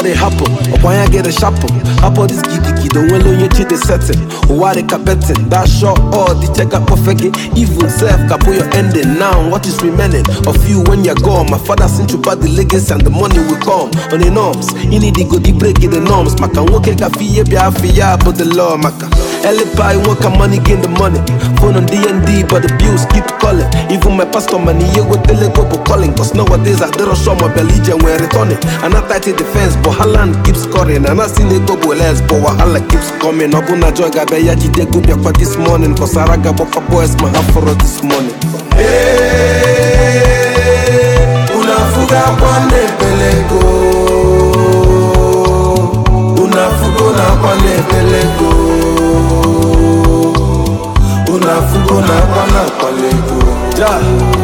they happen. Why I get a sharpen? Happen this giddy don't well on your chit is setting. Why they carpeting? That short or the check up perfect. Evil self can put your ending. Now what is remaining of you when you're gone? My father sent you back the legacy and the money will come. On the norms, you need to go the break in the norms. Maka woke a fee but the law maka. Pie work and money gain the money. Phone on D&D but the bills keep calling. Even my pastor money you go tell go calling. Cause nowadays I don't show my belligeon when returning. And I tight the defense but Haaland keeps scoring. And I seen it go less but Wahala keeps coming. Obuna joga beyaji de go biakwa this morning. Cause Araga boka boys my half for this morning. Hey, unafuga kwane pelego. Unafuga kwane pelego. Unafuga kwane pelego. Yeah.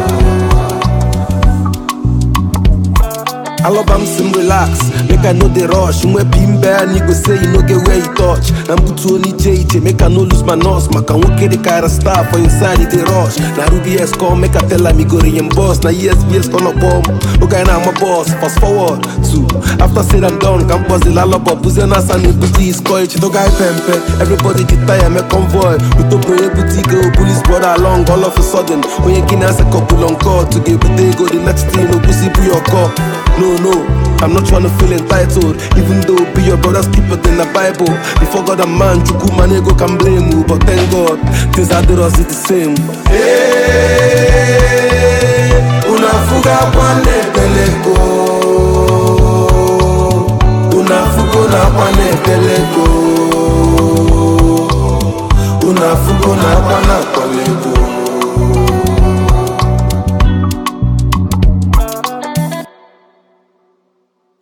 I love am sim relax, make I know the rush. Mwe bimbe and you go say you no get where you touch. I'm good to only JJ, make I no lose my nose. Maka woke the kind of star for inside the rush. Na Ruby S call, make I tell her me go reimburse. Na yes gonna bomb. Okay now I'm a boss. Fast forward to after said I'm done, can buzz the lullaby. Buzena sani booty score it. Guy pempe, everybody get tired, make convoy. We to pray booty go police brother along. All of a sudden, when you get a couple on call to get booty go the next thing no pussy be your call. No, I'm not trying to feel entitled. Even though be your brothers keeper than the Bible. Before God and man, Chuku Manego can blame you. But thank God, things I do us is the same. Hey, unafuga kwane pelego. Unafuga kwane pelego. Unafuga kwane